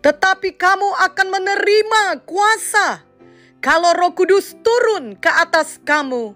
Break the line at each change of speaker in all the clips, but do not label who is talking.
Tetapi kamu akan menerima kuasa kalau Roh Kudus turun ke atas kamu.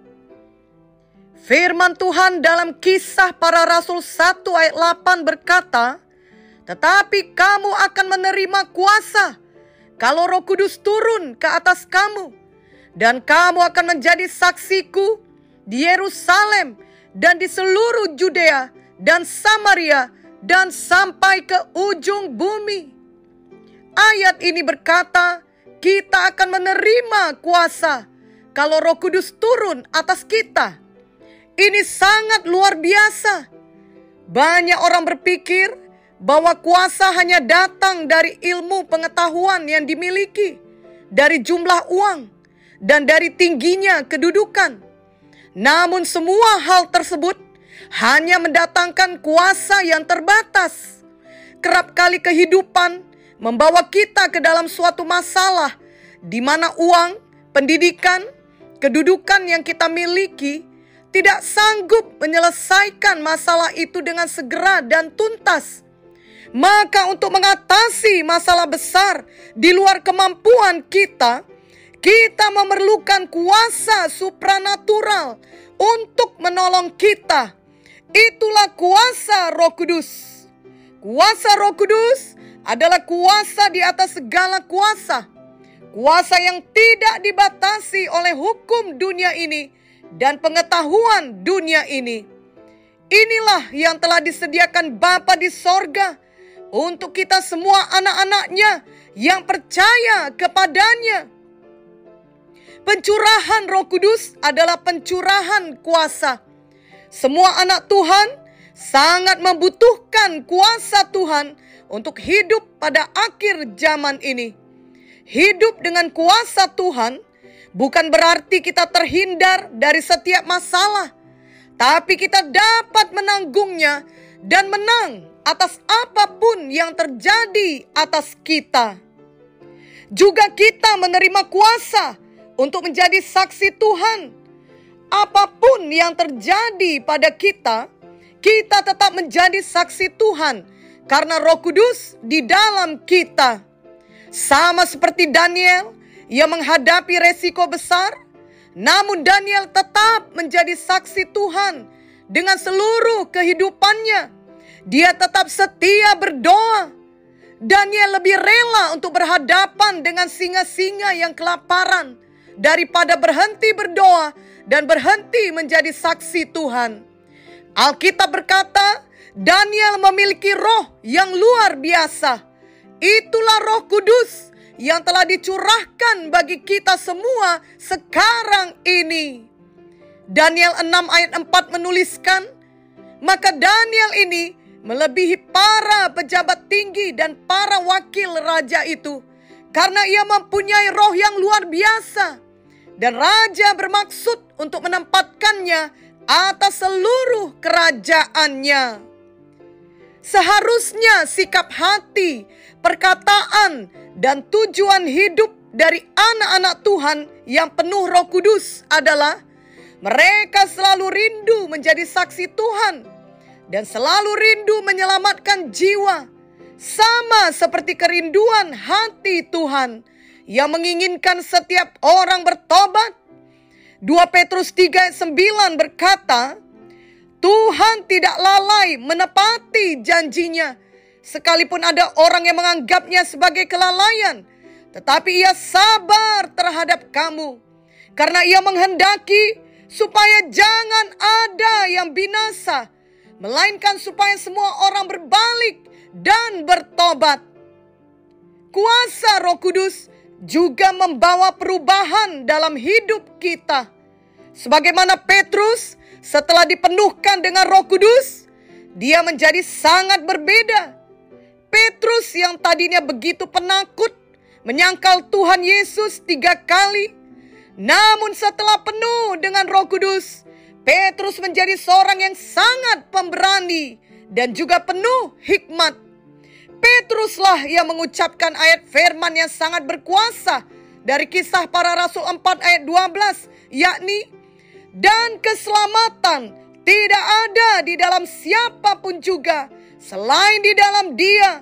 Firman Tuhan dalam Kisah Para Rasul 1 ayat 8 berkata, tetapi kamu akan menerima kuasa kalau Roh Kudus turun ke atas kamu. Dan kamu akan menjadi saksiku di Yerusalem dan di seluruh Judea dan Samaria dan sampai ke ujung bumi. Ayat ini berkata, kita akan menerima kuasa kalau Roh Kudus turun atas kita. Ini sangat luar biasa. Banyak orang berpikir bahwa kuasa hanya datang dari ilmu pengetahuan yang dimiliki, dari jumlah uang, dan dari tingginya kedudukan. Namun semua hal tersebut hanya mendatangkan kuasa yang terbatas. Kerap kali kehidupan membawa kita ke dalam suatu masalah di mana uang, pendidikan, kedudukan yang kita miliki tidak sanggup menyelesaikan masalah itu dengan segera dan tuntas. Maka untuk mengatasi masalah besar di luar kemampuan kita, kita memerlukan kuasa supranatural untuk menolong kita. Itulah kuasa Roh Kudus. Kuasa Roh Kudus adalah kuasa di atas segala kuasa. Kuasa yang tidak dibatasi oleh hukum dunia ini dan pengetahuan dunia ini. Inilah yang telah disediakan Bapa di sorga untuk kita semua anak-anaknya yang percaya kepadanya. Pencurahan Roh Kudus adalah pencurahan kuasa. Semua anak Tuhan sangat membutuhkan kuasa Tuhan untuk hidup pada akhir zaman ini. Hidup dengan kuasa Tuhan bukan berarti kita terhindar dari setiap masalah, tapi kita dapat menanggungnya dan menang atas apapun yang terjadi atas kita. Juga kita menerima kuasa untuk menjadi saksi Tuhan. Apapun yang terjadi pada kita, kita tetap menjadi saksi Tuhan karena Roh Kudus di dalam kita. Sama seperti Daniel yang menghadapi resiko besar, namun Daniel tetap menjadi saksi Tuhan dengan seluruh kehidupannya. Dia tetap setia berdoa. Daniel lebih rela untuk berhadapan dengan singa-singa yang kelaparan daripada berhenti berdoa dan berhenti menjadi saksi Tuhan. Alkitab berkata, Daniel memiliki roh yang luar biasa. Itulah Roh Kudus yang telah dicurahkan bagi kita semua sekarang ini. Daniel 6 ayat 4 menuliskan, maka Daniel ini melebihi para pejabat tinggi dan para wakil raja itu, karena ia mempunyai roh yang luar biasa. Dan raja bermaksud untuk menempatkannya atas seluruh kerajaannya. Seharusnya sikap hati, perkataan, dan tujuan hidup dari anak-anak Tuhan yang penuh Roh Kudus adalah mereka selalu rindu menjadi saksi Tuhan dan selalu rindu menyelamatkan jiwa, sama seperti kerinduan hati Tuhan yang menginginkan setiap orang bertobat. 2 Petrus 3 ayat 9 berkata, Tuhan tidak lalai menepati janjinya, sekalipun ada orang yang menganggapnya sebagai kelalaian, tetapi ia sabar terhadap kamu, karena ia menghendaki supaya jangan ada yang binasa, melainkan supaya semua orang berbalik dan bertobat. Kuasa Roh Kudus juga membawa perubahan dalam hidup kita. Sebagaimana Petrus setelah dipenuhkan dengan Roh Kudus, dia menjadi sangat berbeda. Petrus yang tadinya begitu penakut, menyangkal Tuhan Yesus 3 kali. Namun setelah penuh dengan Roh Kudus, Petrus menjadi seorang yang sangat pemberani dan juga penuh hikmat. Petruslah yang mengucapkan ayat firman yang sangat berkuasa dari Kisah Para Rasul 4 ayat 12, yakni, dan keselamatan tidak ada di dalam siapapun juga selain di dalam Dia.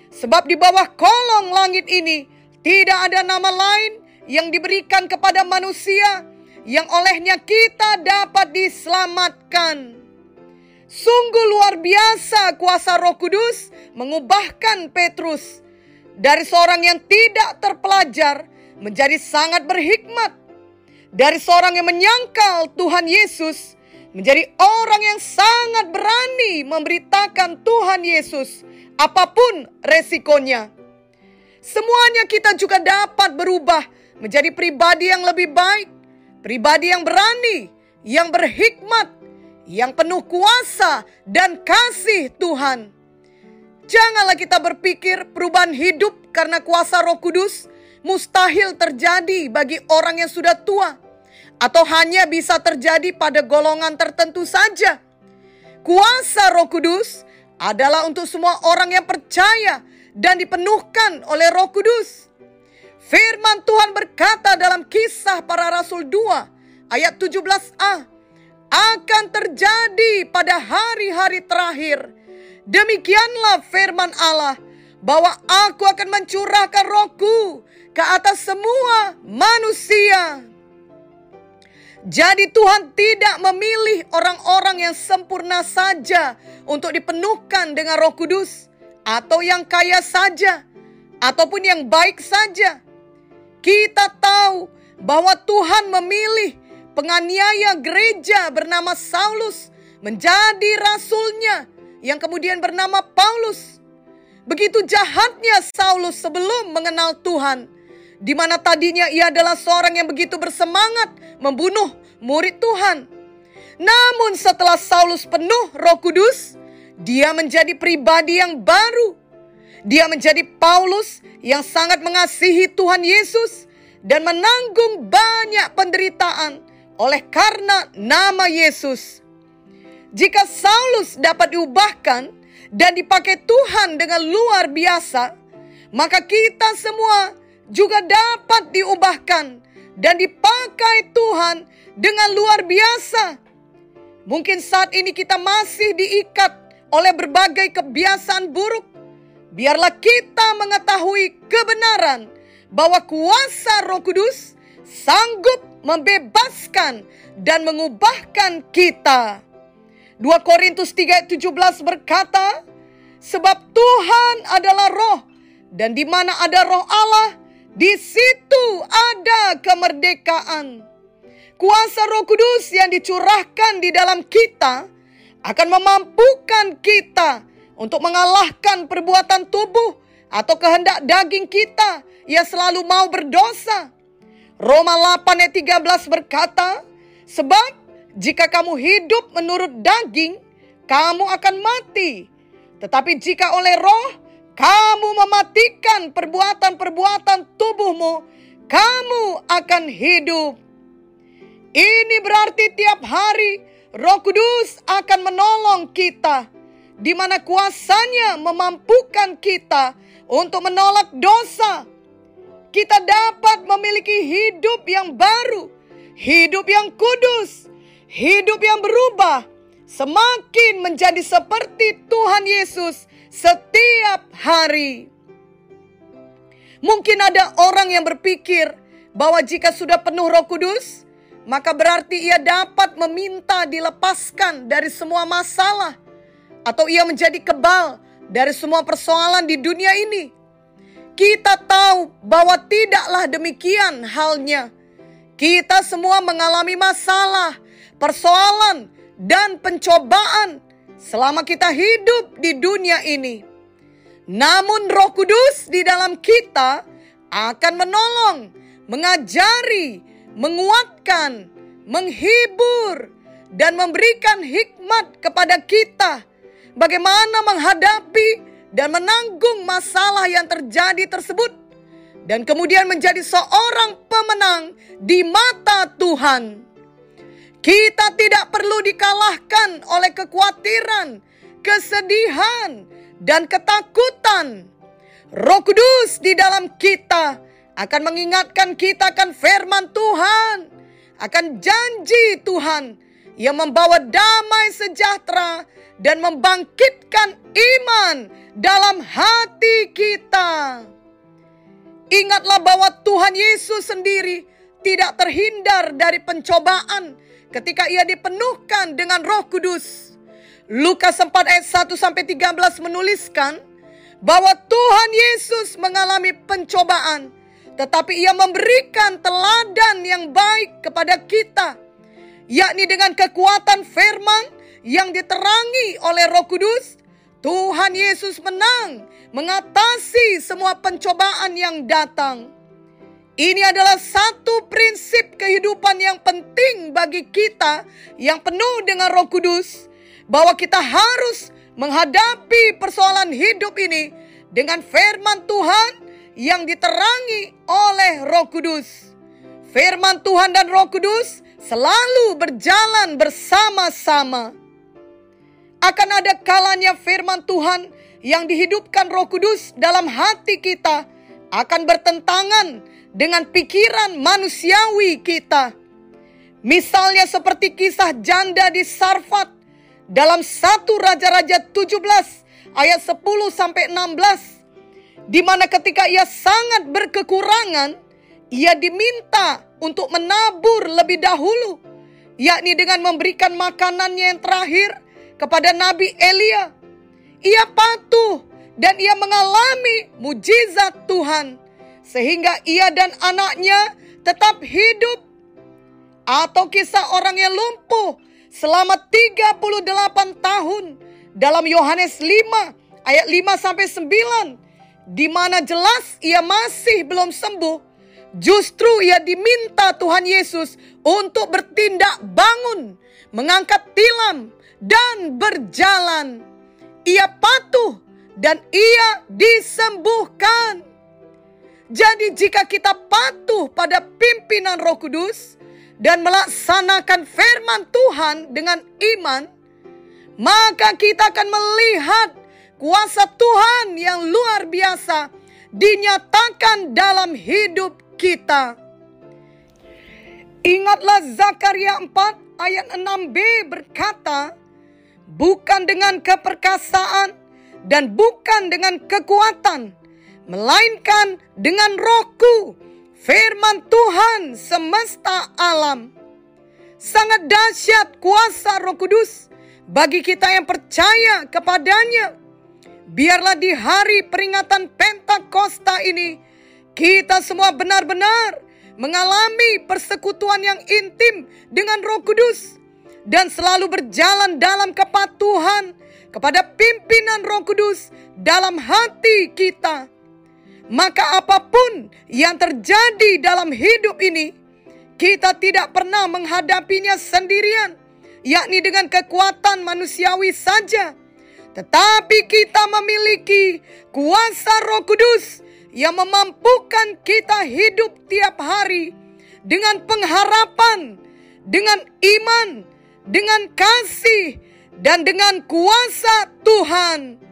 Sebab di bawah kolong langit ini tidak ada nama lain yang diberikan kepada manusia yang olehnya kita dapat diselamatkan. Sungguh luar biasa kuasa Roh Kudus mengubahkan Petrus dari seorang yang tidak terpelajar menjadi sangat berhikmat. Dari seorang yang menyangkal Tuhan Yesus menjadi orang yang sangat berani memberitakan Tuhan Yesus apapun resikonya. Semuanya kita juga dapat berubah menjadi pribadi yang lebih baik, pribadi yang berani, yang berhikmat, yang penuh kuasa dan kasih Tuhan. Janganlah kita berpikir perubahan hidup karena kuasa Roh Kudus mustahil terjadi bagi orang yang sudah tua, atau hanya bisa terjadi pada golongan tertentu saja. Kuasa Roh Kudus adalah untuk semua orang yang percaya dan dipenuhkan oleh Roh Kudus. Firman Tuhan berkata dalam Kisah Para Rasul 2 ayat 17a, akan terjadi pada hari-hari terakhir, demikianlah firman Allah, bahwa aku akan mencurahkan Rohku ke atas semua manusia. Jadi Tuhan tidak memilih orang-orang yang sempurna saja untuk dipenuhkan dengan Roh Kudus, atau yang kaya saja, ataupun yang baik saja. Kita tahu bahwa Tuhan memilih penganiaya gereja bernama Saulus menjadi rasulnya yang kemudian bernama Paulus. Begitu jahatnya Saulus sebelum mengenal Tuhan, di mana tadinya ia adalah seorang yang begitu bersemangat membunuh murid Tuhan. Namun setelah Saulus penuh Roh Kudus, dia menjadi pribadi yang baru. Dia menjadi Paulus yang sangat mengasihi Tuhan Yesus dan menanggung banyak penderitaan oleh karena nama Yesus. Jika Saulus dapat diubahkan dan dipakai Tuhan dengan luar biasa, maka kita semua juga dapat diubahkan dan dipakai Tuhan dengan luar biasa. Mungkin saat ini kita masih diikat oleh berbagai kebiasaan buruk. Biarlah kita mengetahui kebenaran bahwa kuasa Roh Kudus sanggup membebaskan dan mengubahkan kita. 2 Korintus 3:17 berkata, sebab Tuhan adalah roh, dan di mana ada roh Allah, di situ ada kemerdekaan. Kuasa Roh Kudus yang dicurahkan di dalam kita akan memampukan kita untuk mengalahkan perbuatan tubuh atau kehendak daging kita yang selalu mau berdosa. Roma 8 ayat 13 berkata, sebab jika kamu hidup menurut daging, kamu akan mati. Tetapi jika oleh roh, kamu mematikan perbuatan-perbuatan tubuhmu, kamu akan hidup. Ini berarti tiap hari Roh Kudus akan menolong kita, di mana kuasanya memampukan kita untuk menolak dosa. Kita dapat memiliki hidup yang baru, hidup yang kudus, hidup yang berubah, semakin menjadi seperti Tuhan Yesus setiap hari. Mungkin ada orang yang berpikir bahwa jika sudah penuh Roh Kudus, maka berarti ia dapat meminta dilepaskan dari semua masalah, atau ia menjadi kebal dari semua persoalan di dunia ini. Kita tahu bahwa tidaklah demikian halnya. Kita semua mengalami masalah, persoalan, dan pencobaan selama kita hidup di dunia ini. Namun Roh Kudus di dalam kita akan menolong, mengajari, menguatkan, menghibur, dan memberikan hikmat kepada kita bagaimana menghadapi dan menanggung masalah yang terjadi tersebut, dan kemudian menjadi seorang pemenang di mata Tuhan. Kita tidak perlu dikalahkan oleh kekhawatiran, kesedihan, dan ketakutan. Roh Kudus di dalam kita akan mengingatkan kita akan firman Tuhan, akan janji Tuhan yang membawa damai sejahtera dan membangkitkan iman dalam hati kita. Ingatlah bahwa Tuhan Yesus sendiri tidak terhindar dari pencobaan ketika ia dipenuhkan dengan Roh Kudus. Lukas 4 ayat 1-13 menuliskan bahwa Tuhan Yesus mengalami pencobaan, tetapi ia memberikan teladan yang baik kepada kita, yakni dengan kekuatan firman yang diterangi oleh Roh Kudus. Tuhan Yesus menang mengatasi semua pencobaan yang datang. Ini adalah satu prinsip kehidupan yang penting bagi kita yang penuh dengan Roh Kudus, bahwa kita harus menghadapi persoalan hidup ini dengan firman Tuhan yang diterangi oleh Roh Kudus. Firman Tuhan dan Roh Kudus selalu berjalan bersama-sama. Akan ada kalanya firman Tuhan yang dihidupkan Roh Kudus dalam hati kita akan bertentangan dengan pikiran manusiawi kita. Misalnya seperti kisah janda di Sarfat dalam 1 Raja-Raja 17 ayat 10-16, di mana ketika ia sangat berkekurangan, ia diminta untuk menabur lebih dahulu, yakni dengan memberikan makanannya yang terakhir kepada Nabi Elia. Ia patuh dan ia mengalami mujizat Tuhan, sehingga ia dan anaknya tetap hidup. Atau kisah orang yang lumpuh selama 38 tahun dalam Yohanes 5 ayat 5-9, di mana jelas ia masih belum sembuh. Justru ia diminta Tuhan Yesus untuk bertindak bangun, mengangkat tilam, dan berjalan. Ia patuh dan ia disembuhkan. Jadi jika kita patuh pada pimpinan Roh Kudus dan melaksanakan firman Tuhan dengan iman, maka kita akan melihat kuasa Tuhan yang luar biasa dinyatakan dalam hidup kita. Ingatlah Zakaria 4 ayat 6b berkata, bukan dengan keperkasaan dan bukan dengan kekuatan, melainkan dengan Rohku, firman Tuhan semesta alam. Sangat dahsyat kuasa Roh Kudus bagi kita yang percaya kepadanya. Biarlah di hari peringatan Pentakosta ini, kita semua benar-benar mengalami persekutuan yang intim dengan Roh Kudus dan selalu berjalan dalam kepatuhan kepada pimpinan Roh Kudus dalam hati kita. Maka apapun yang terjadi dalam hidup ini, kita tidak pernah menghadapinya sendirian, yakni dengan kekuatan manusiawi saja. Tetapi kita memiliki kuasa Roh Kudus yang memampukan kita hidup tiap hari dengan pengharapan, dengan iman, dengan kasih, dan dengan kuasa Tuhan.